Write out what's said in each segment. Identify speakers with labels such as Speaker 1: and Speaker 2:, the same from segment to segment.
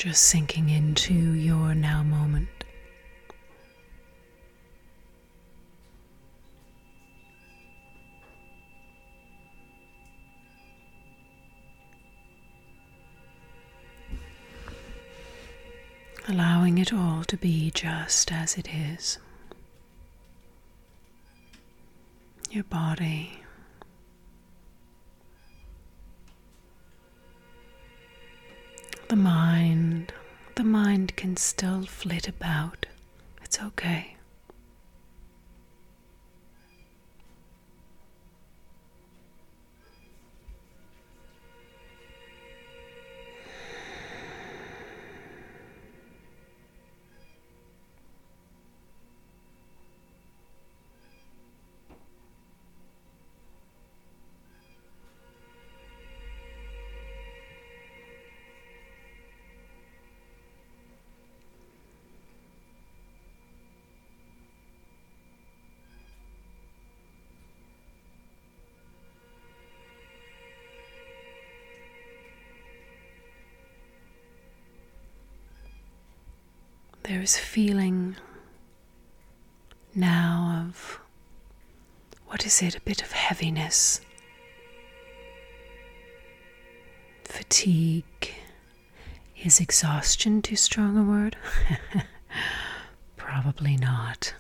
Speaker 1: just sinking into your now moment. Allowing it all to be just as it is. Your body, the mind can still flit about. It's okay. There is a feeling now of, what is it, a bit of heaviness, fatigue. Is exhaustion too strong a word? Probably not.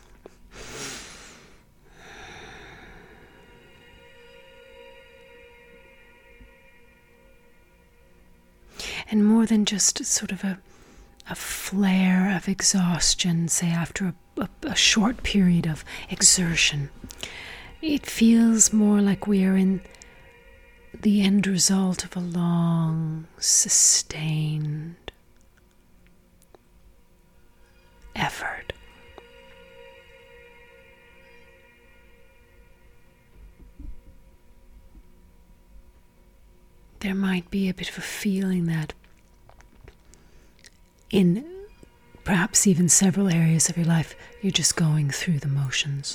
Speaker 1: And more than just sort of a flare of exhaustion, say after a short period of exertion. It feels more like we are in the end result of a long, sustained effort. There might be a bit of a feeling that in perhaps even several areas of your life, you're just going through the motions.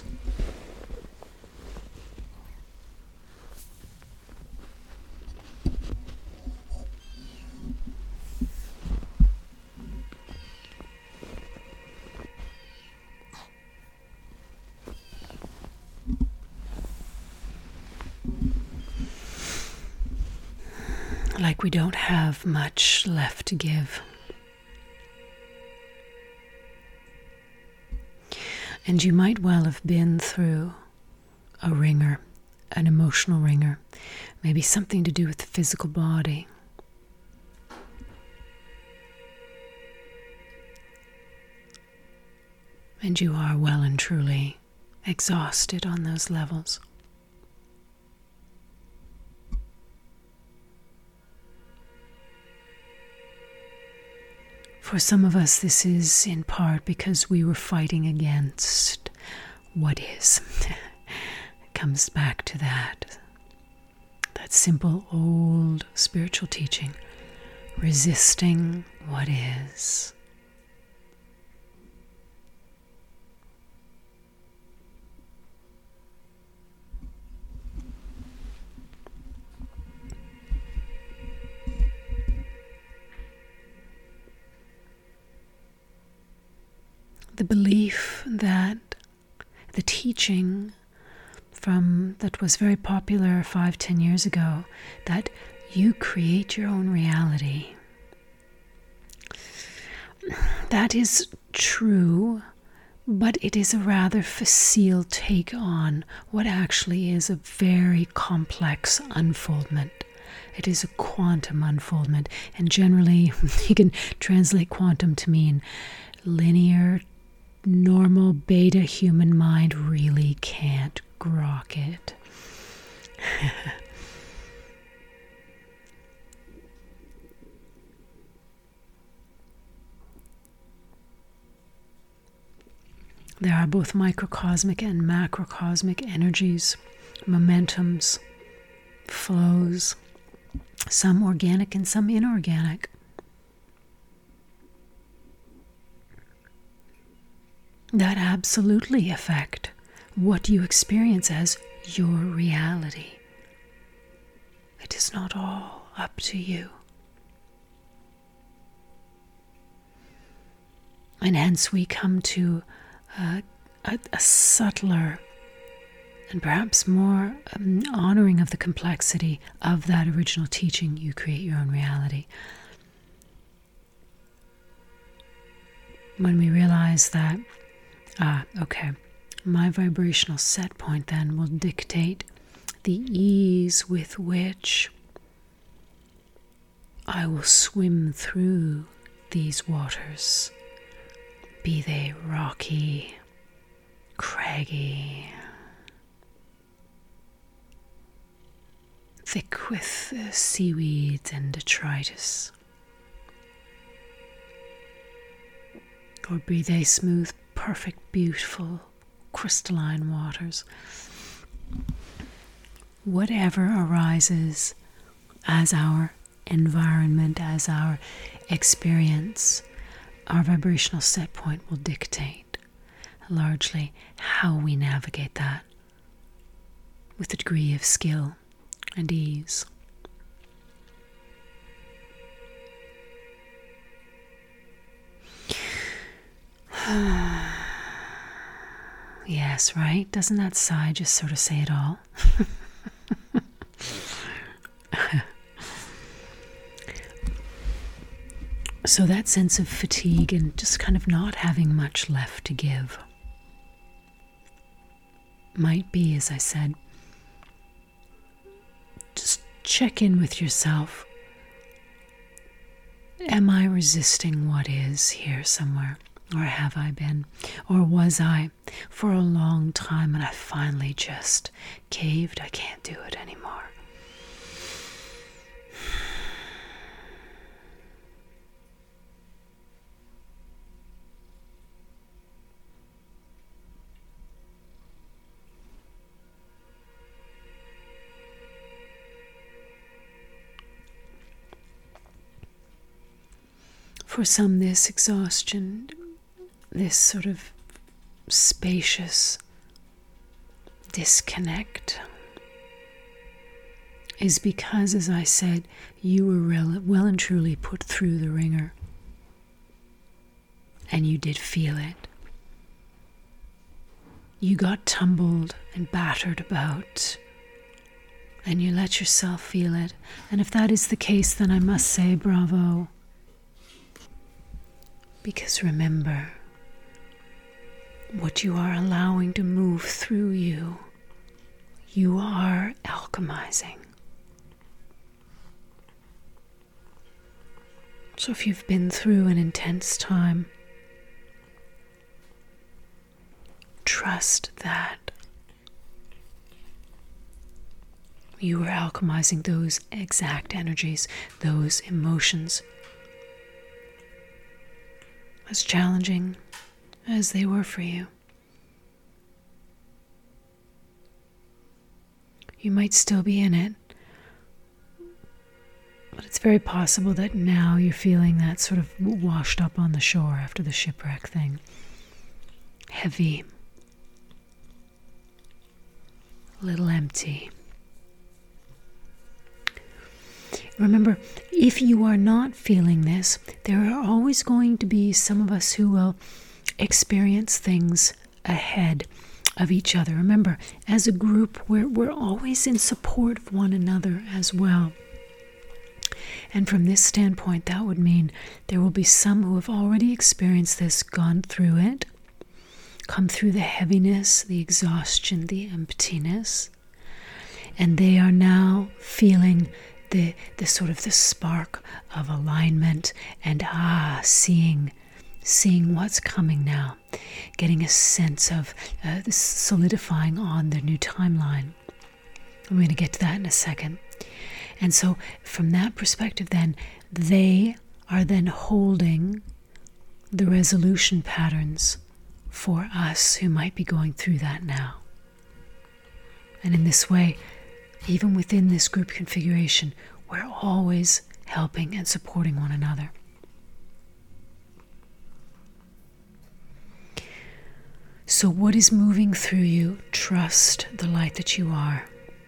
Speaker 1: Like we don't have much left to give. And you might well have been through a ringer, an emotional ringer, maybe something to do with the physical body. And you are well and truly exhausted on those levels. For some of us, this is in part because we were fighting against what is. It comes back to that simple old spiritual teaching, resisting what is. The belief that the teaching that was very popular 5-10 years ago, that you create your own reality. That is true, but it is a rather facile take on what actually is a very complex unfoldment. It is a quantum unfoldment, and generally you can translate quantum to mean linear, normal beta human mind really can't grok it. There are both microcosmic and macrocosmic energies, momentums, flows, some organic and some inorganic. That absolutely affect what you experience as your reality. It is not all up to you. And hence we come to a subtler and perhaps more honoring of the complexity of that original teaching, you create your own reality. When we realize that, okay, my vibrational set point then will dictate the ease with which I will swim through these waters, be they rocky, craggy, thick with seaweed and detritus, or be they smooth, perfect, beautiful, crystalline waters. Whatever arises as our environment, as our experience, our vibrational set point will dictate largely how we navigate that with a degree of skill and ease. Yes, right? Doesn't that sigh just sort of say it all? So that sense of fatigue and just kind of not having much left to give might be, as I said, just check in with yourself. Am I resisting what is here somewhere? Or have I been? Or was I for a long time and I finally just caved? I can't do it anymore. For some, this exhaustion, this sort of spacious disconnect is because, as I said, you were well and truly put through the ringer. And you did feel it. You got tumbled and battered about, and you let yourself feel it. And if that is the case, then I must say bravo. Because remember, what you are allowing to move through you, you are alchemizing. So if you've been through an intense time, trust that you are alchemizing those exact energies, those emotions, as challenging as they were for you. You might still be in it, but it's very possible that now you're feeling that sort of washed up on the shore after the shipwreck thing. Heavy, a little empty. Remember, if you are not feeling this, there are always going to be some of us who will experience things ahead of each other. Remember, as a group, we're always in support of one another as well. And from this standpoint, that would mean there will be some who have already experienced this, gone through it, come through the heaviness, the exhaustion, the emptiness, and they are now feeling the sort of the spark of alignment and seeing what's coming now, getting a sense of this solidifying on their new timeline. I'm going to get to that in a second. And so from that perspective then, they are then holding the resolution patterns for us who might be going through that now. And in this way, even within this group configuration, we're always helping and supporting one another. So what is moving through you? Trust the light that you are.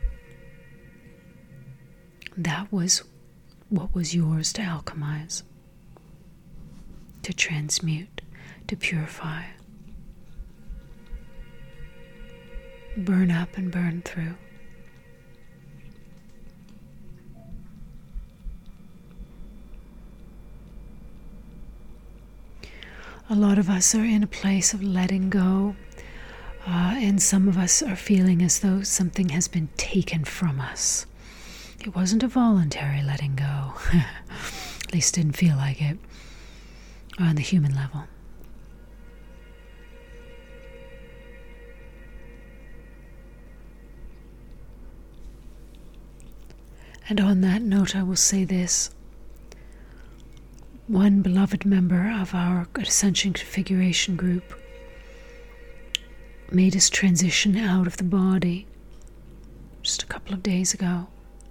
Speaker 1: That was what was yours to alchemize, to transmute, to purify, burn up and burn through. A lot of us are in a place of letting go, and some of us are feeling as though something has been taken from us. It wasn't a voluntary letting go. At least didn't feel like it on the human level. And on that note, I will say this. One beloved member of our Ascension Configuration group made his transition out of the body just a couple of days ago.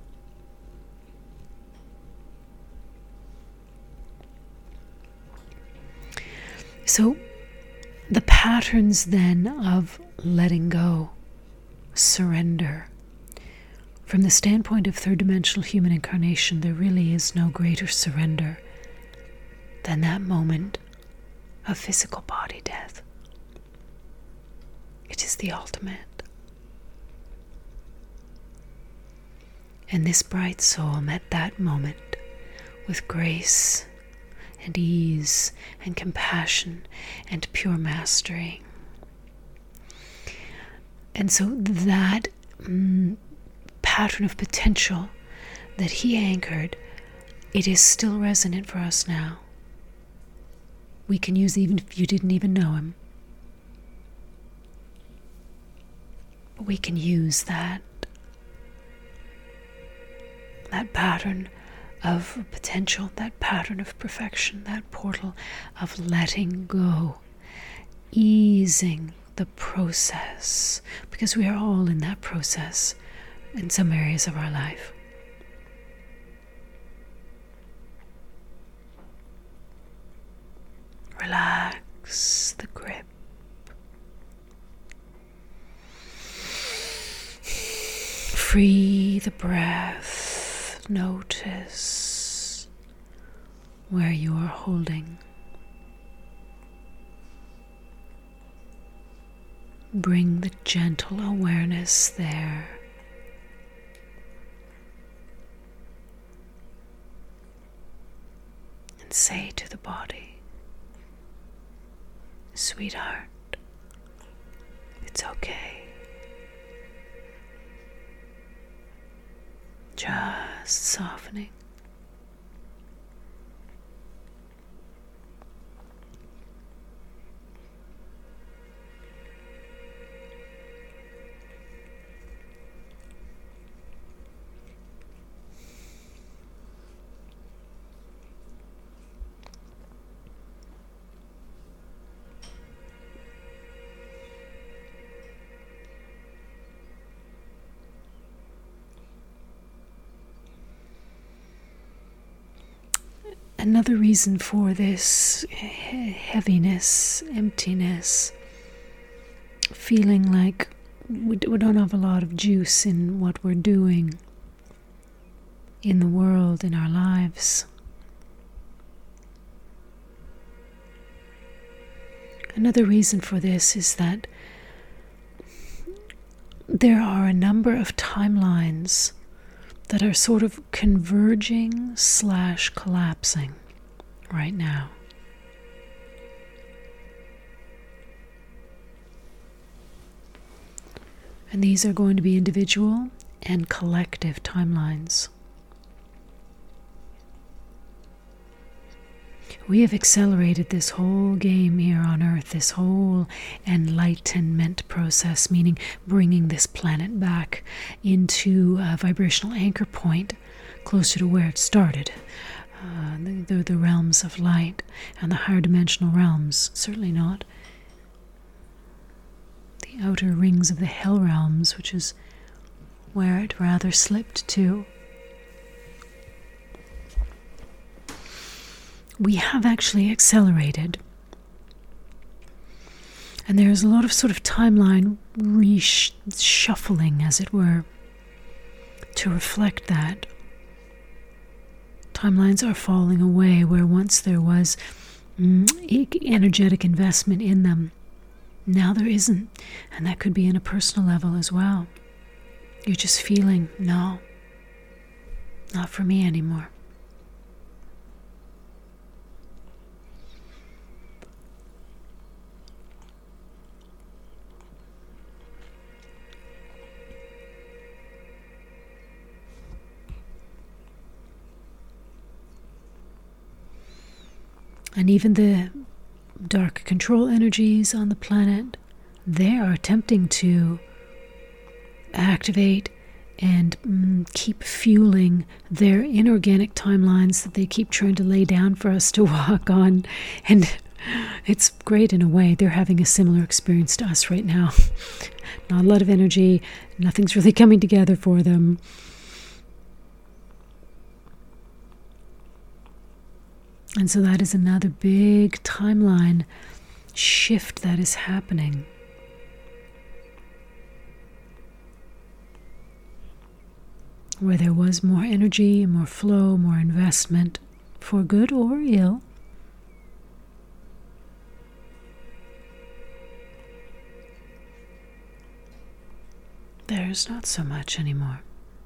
Speaker 1: So the patterns then of letting go, surrender, from the standpoint of third dimensional human incarnation, there really is no greater surrender than that moment of physical body death. It is the ultimate. And this bright soul met that moment with grace and ease and compassion and pure mastery. And so that pattern of potential that he anchored, it is still resonant for us now. We can use even if you didn't even know him. But we can use that pattern of potential, that pattern of perfection, that portal of letting go, easing the process, because we are all in that process in some areas of our life. Relax the grip. Free the breath. Notice where you are holding. Bring the gentle awareness there. And say to the body, sweetheart, it's okay. Just softening. Another reason for this heaviness, emptiness, feeling like we don't have a lot of juice in what we're doing in the world, in our lives. Another reason for this is that there are a number of timelines that are sort of converging / collapsing right now. And these are going to be individual and collective timelines. We have accelerated this whole game here on Earth, this whole enlightenment process, meaning bringing this planet back into a vibrational anchor point closer to where it started. The realms of light and the higher dimensional realms, certainly not the outer rings of the hell realms, which is where it rather slipped to. We have actually accelerated. And there's a lot of sort of timeline reshuffling, as it were, to reflect that. Timelines are falling away where once there was energetic investment in them. Now there isn't, and that could be in a personal level as well. You're just feeling, no, not for me anymore. And even the dark control energies on the planet, they are attempting to activate and keep fueling their inorganic timelines that they keep trying to lay down for us to walk on. And it's great in a way. They're having a similar experience to us right now. Not a lot of energy. Nothing's really coming together for them. And so that is another big timeline shift that is happening. Where there was more energy, more flow, more investment, for good or ill. There's not so much anymore.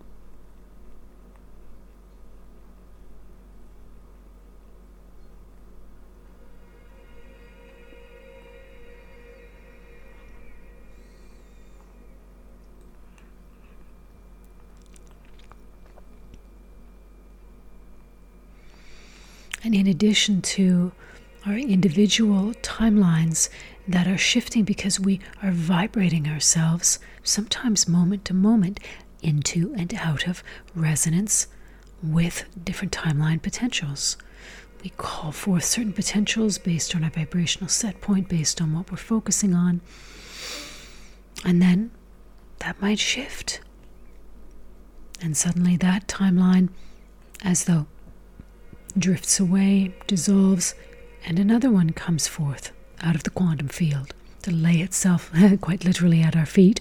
Speaker 1: And in addition to our individual timelines that are shifting because we are vibrating ourselves, sometimes moment to moment, into and out of resonance with different timeline potentials. We call forth certain potentials based on our vibrational set point, based on what we're focusing on. And then that might shift. And suddenly that timeline, as though drifts away, dissolves, and another one comes forth out of the quantum field to lay itself quite literally at our feet.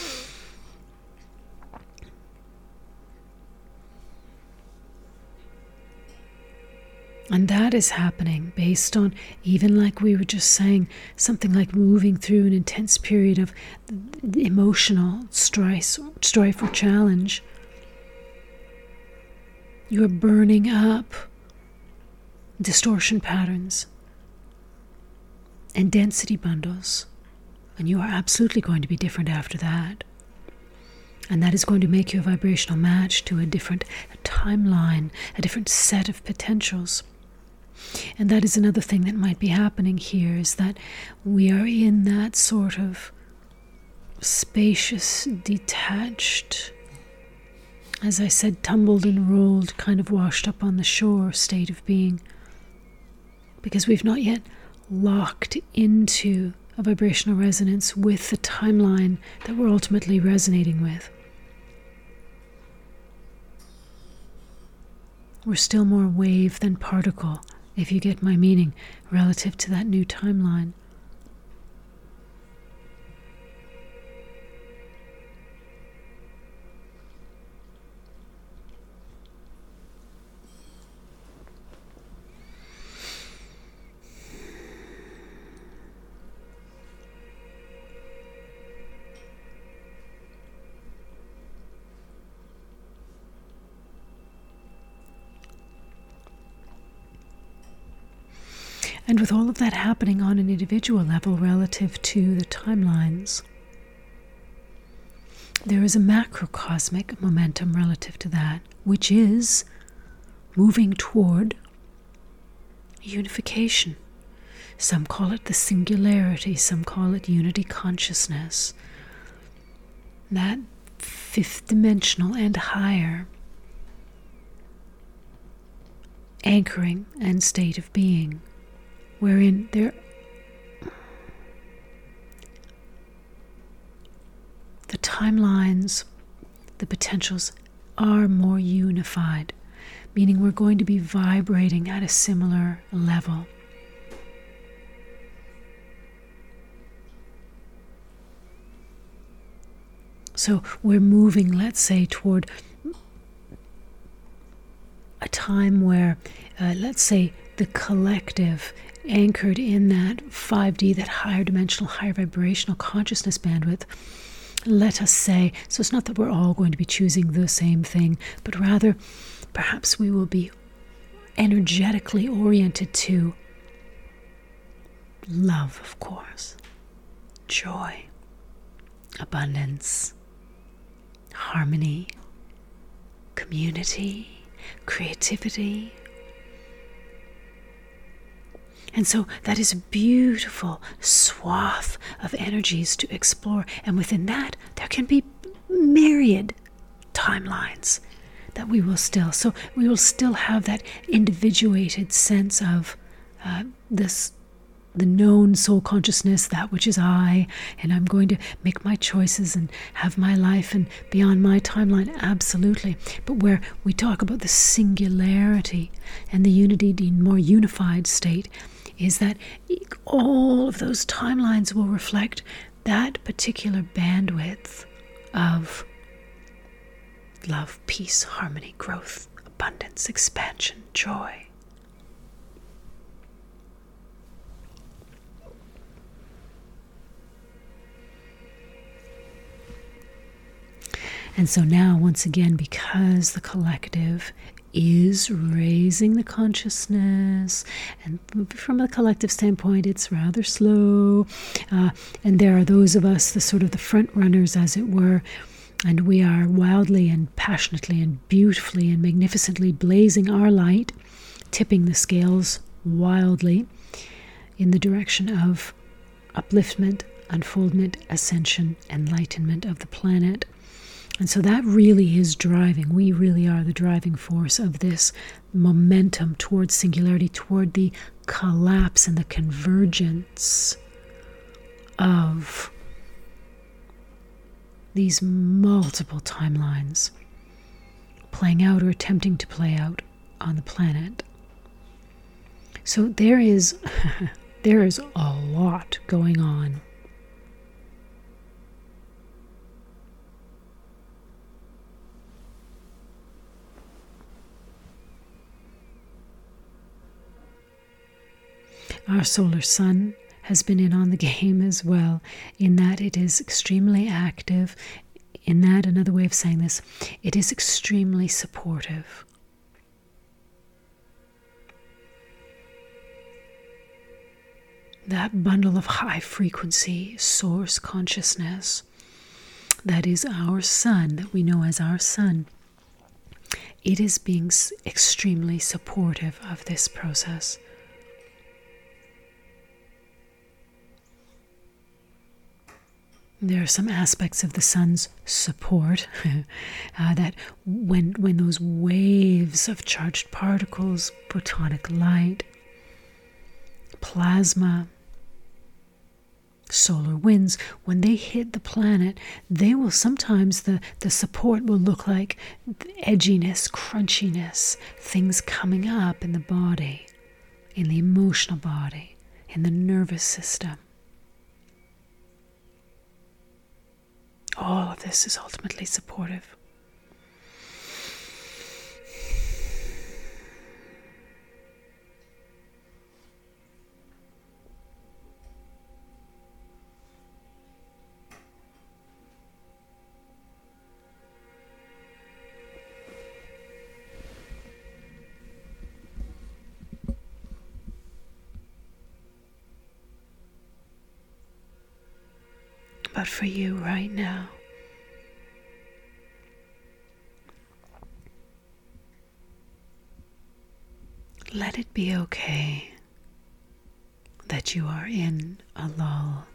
Speaker 1: And that is happening based on, even like we were just saying, something like moving through an intense period of emotional strife or challenge. You're burning up distortion patterns and density bundles, and you are absolutely going to be different after that. And that is going to make you a vibrational match to a different timeline, a different set of potentials. And that is another thing that might be happening here, is that we are in that sort of spacious, detached, as I said, tumbled and rolled, kind of washed up on the shore state of being, because we've not yet locked into a vibrational resonance with the timeline that we're ultimately resonating with. We're still more wave than particle, if you get my meaning, relative to that new timeline. And with all of that happening on an individual level relative to the timelines, there is a macrocosmic momentum relative to that, which is moving toward unification. Some call it the singularity, some call it unity consciousness. That fifth dimensional and higher anchoring and state of being, wherein the timelines, the potentials are more unified, meaning we're going to be vibrating at a similar level. So we're moving, let's say, toward a time where, let's say, the collective anchored in that 5D, that higher dimensional, higher vibrational consciousness bandwidth, let us say, so it's not that we're all going to be choosing the same thing, but rather perhaps we will be energetically oriented to love, of course, joy, abundance, harmony, community, creativity. And so that is a beautiful swath of energies to explore. And within that, there can be myriad timelines that we will still. So we will still have that individuated sense of the known soul consciousness, that which is I, and I'm going to make my choices and have my life and beyond my timeline, absolutely. But where we talk about the singularity and the unity, the more unified state, is that all of those timelines will reflect that particular bandwidth of love, peace, harmony, growth, abundance, expansion, joy. And so now, once again, because the collective is raising the consciousness, and from a collective standpoint, it's rather slow, and there are those of us, the sort of the front runners, as it were, and we are wildly and passionately and beautifully and magnificently blazing our light, tipping the scales wildly in the direction of upliftment, unfoldment, ascension, enlightenment of the planet. And so that really is driving. We really are the driving force of this momentum towards singularity, toward the collapse and the convergence of these multiple timelines playing out or attempting to play out on the planet. So there is a lot going on. Our solar sun has been in on the game as well, in that it is extremely active, in that, another way of saying this, it is extremely supportive. That bundle of high frequency source consciousness, that is our sun, that we know as our sun, it is being extremely supportive of this process. There are some aspects of the sun's support that when those waves of charged particles, photonic light, plasma, solar winds, when they hit the planet, they will sometimes, the support will look like edginess, crunchiness, things coming up in the body, in the emotional body, in the nervous system. All of this is ultimately supportive. But for you right now, let it be okay that you are in a lull.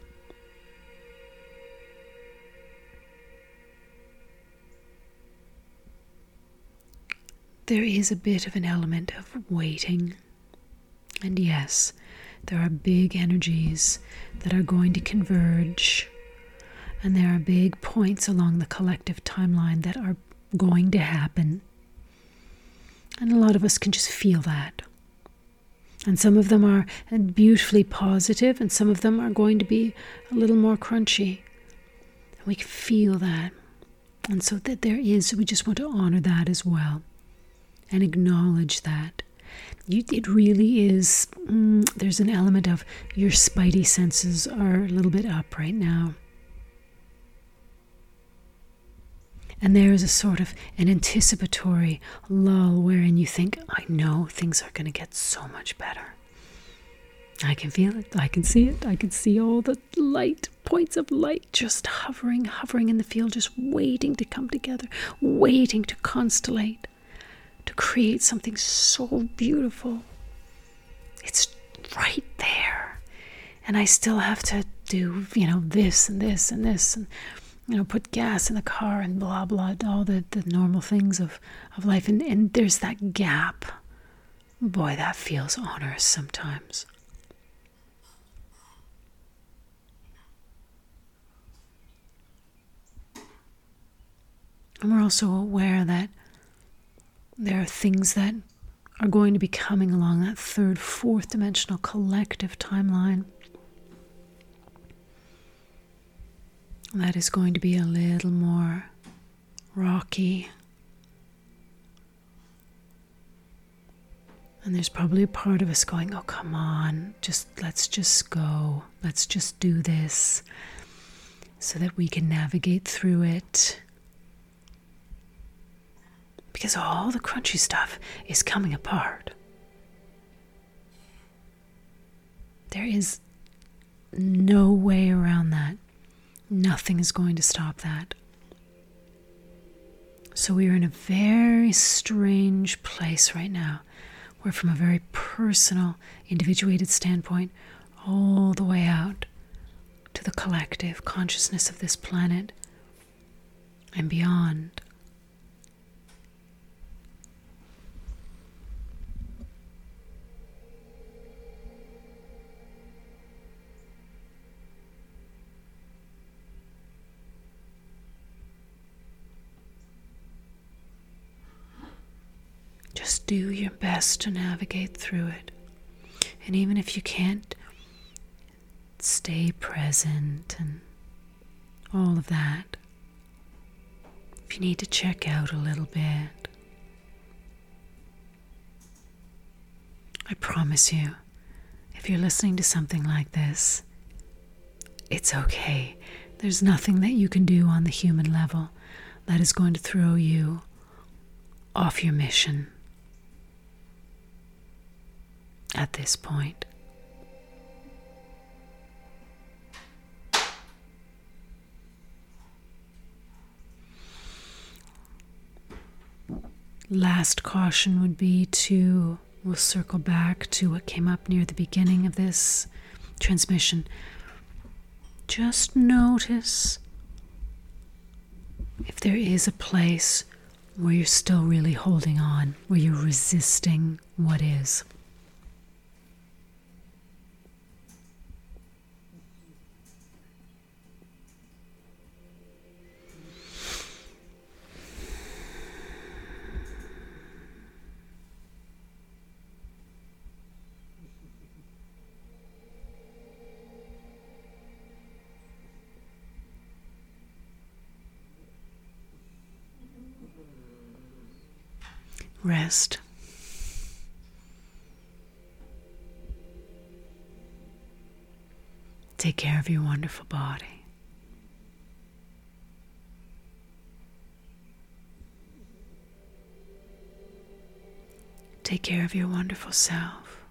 Speaker 1: There is a bit of an element of waiting. And yes, there are big energies that are going to converge. And there are big points along the collective timeline that are going to happen. And a lot of us can just feel that. And some of them are beautifully positive, and some of them are going to be a little more crunchy. And we can feel that. And so that we just want to honor that as well. And acknowledge that. It really is, there's an element of your spidey senses are a little bit up right now. And there is a sort of an anticipatory lull wherein you think, I know things are going to get so much better. I can feel it. I can see it. I can see all the light, points of light just hovering in the field, just waiting to come together, waiting to constellate, to create something so beautiful. It's right there. And I still have to do, this and this and this and, put gas in the car and blah, blah, all the normal things of life. And there's that gap. Boy, that feels onerous sometimes. And we're also aware that there are things that are going to be coming along that third, fourth dimensional collective timeline that is going to be a little more rocky. And there's probably a part of us going, oh, come on, let's just go. Let's just do this so that we can navigate through it. Because all the crunchy stuff is coming apart. There is no way around that. Nothing is going to stop that. So we are in a very strange place right now, where from a very personal, individuated standpoint, all the way out to the collective consciousness of this planet and beyond. Just do your best to navigate through it. And even if you can't, stay present and all of that. If you need to check out a little bit, I promise you, if you're listening to something like this, it's okay. There's nothing that you can do on the human level that is going to throw you off your mission at this point. Last caution would be we'll circle back to what came up near the beginning of this transmission. Just notice if there is a place where you're still really holding on, where you're resisting what is. Rest. Take care of your wonderful body. Take care of your wonderful self.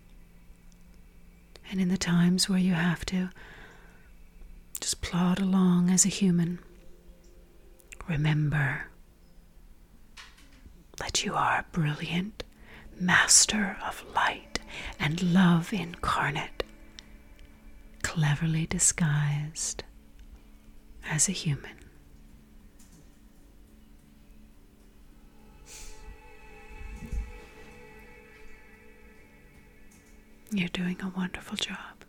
Speaker 1: And in the times where you have to just plod along as a human, remember that you are a brilliant master of light and love incarnate, cleverly disguised as a human. You're doing a wonderful job.